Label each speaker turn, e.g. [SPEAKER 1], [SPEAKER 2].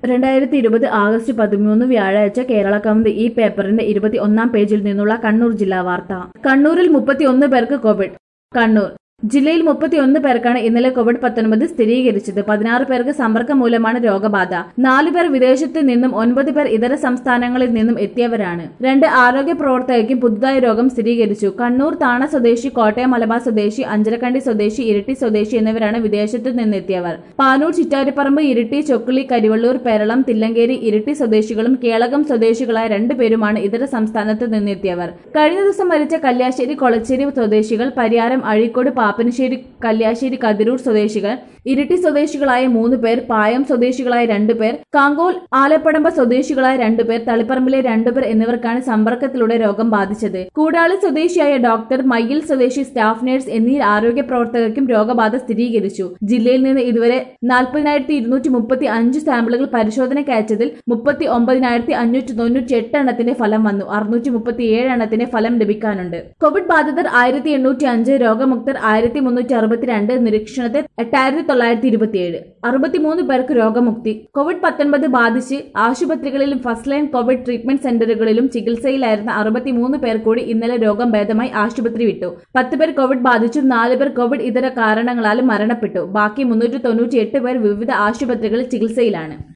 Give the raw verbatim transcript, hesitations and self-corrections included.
[SPEAKER 1] രണ്ടായിരത്തി ഇരുപത് ആഗസ്റ്റ് പതിമൂന്ന് വ്യാഴാഴ്ച കേരള കൗമുദി ഈ പേപ്പറിന്റെ ഇരുപത്തി ഒന്നാം പേജിൽ നിന്നുള്ള കണ്ണൂർ ജില്ലാ വാർത്ത. കണ്ണൂരിൽ മുപ്പത്തിയൊന്ന് പേർക്ക് കോവിഡ്. കണ്ണൂർ ജില്ലയിൽ മുപ്പത്തിയൊന്ന് പേർക്കാണ് ഇന്നലെ കോവിഡ് പത്തൊൻപത് സ്ഥിരീകരിച്ചത്. പതിനാറ് പേർക്ക് സമ്പർക്കം മൂലമാണ് രോഗബാധ. നാലു പേർ വിദേശത്ത് നിന്നും ഒൻപത് പേർ ഇതര സംസ്ഥാനങ്ങളിൽ നിന്നും എത്തിയവരാണ്. രണ്ട് ആരോഗ്യ പ്രവർത്തകർക്കും പുതുതായി രോഗം സ്ഥിരീകരിച്ചു. കണ്ണൂർ താണ സ്വദേശി, കോട്ടയം മലബാർ സ്വദേശി, അഞ്ചരക്കണ്ടി സ്വദേശി, ഇരിട്ടി സ്വദേശി എന്നിവരാണ് വിദേശത്തു നിന്നെത്തിയവർ. പാനൂർ, ചിറ്റാരിപ്പറമ്പ്, ഇരിട്ടി, ചൊക്കളി, കരിവള്ളൂർ, പേരളം, തില്ലങ്കേരി, ഇരിട്ടി സ്വദേശികളും കേളകം സ്വദേശികളായ രണ്ടുപേരുമാണ് ഇതര സംസ്ഥാനത്ത് നിന്നെത്തിയവർ. കഴിഞ്ഞ ദിവസം മരിച്ച കല്യാശ്ശേരി, കൊളച്ചേരി സ്വദേശികൾ, പരിയാരം, അഴീക്കോട്, പാപ്പനശ്ശേരി, കല്യാശ്ശേരി, കതിരൂർ സ്വദേശികൾ, ഇരിട്ടി സ്വദേശികളായ മൂന്ന് പേർ, പായം സ്വദേശികളായ രണ്ടുപേർ, കാങ്കോൽ, ആലപ്പടമ്പ സ്വദേശികളായ രണ്ടുപേർ, തളിപ്പറമ്പിലെ രണ്ടുപേർ എന്നിവർക്കാണ് സമ്പർക്കത്തിലൂടെ രോഗം ബാധിച്ചത്. കൂടാളി സ്വദേശിയായ ഡോക്ടർ, മയ്യിൽ സ്വദേശി സ്റ്റാഫ് നഴ്സ് എന്നീ ആരോഗ്യ പ്രവർത്തകർക്കും രോഗബാധ സ്ഥിരീകരിച്ചു. ജില്ലയിൽ നിന്ന് ഇതുവരെ നാൽപ്പതിനായിരത്തി ഇരുന്നൂറ്റി മുപ്പത്തി അഞ്ച് സാമ്പിളുകൾ പരിശോധനയ്ക്ക് അയച്ചതിൽ മുപ്പത്തി ഒമ്പതിനായിരത്തി അഞ്ഞൂറ്റി തൊണ്ണൂറ്റി എട്ട് എണ്ണത്തിന്റെ ഫലം വന്നു. അറുന്നൂറ്റി മുപ്പത്തി ഏഴ് എണ്ണത്തിന്റെ ഫലം ലഭിക്കാനുണ്ട്. കോവിഡ് ബാധിതർ ആയിരത്തി എണ്ണൂറ്റി അഞ്ച്, രോഗമുക്തർ ആയിരത്തി മുന്നൂറ്റി അറുപത്തിരണ്ട്, നിരീക്ഷണത്തിൽ എട്ടായിരത്തി തൊള്ളായിരത്തി ഇരുപത്തിയേഴ്. അറുപത്തിമൂന്ന് പേർക്ക് രോഗമുക്തി. കോവിഡ് പത്തൊൻപത് ബാധിച്ച് ആശുപത്രികളിലും ഫസ്റ്റ് ലൈൻ കോവിഡ് ട്രീറ്റ്മെന്റ് സെന്ററുകളിലും ചികിത്സയിലായിരുന്ന അറുപത്തിമൂന്ന് പേർ കൂടി ഇന്നലെ രോഗം ഭേദമായി ആശുപത്രി വിട്ടു. പത്ത് പേർ കോവിഡ് ബാധിച്ചും നാല് പേർ കോവിഡ് ഇതര കാരണങ്ങളാലും മരണപ്പെട്ടു. ബാക്കി മുന്നൂറ്റി തൊണ്ണൂറ്റി എട്ട് പേർ വിവിധ ആശുപത്രികളിൽ ചികിത്സയിലാണ്.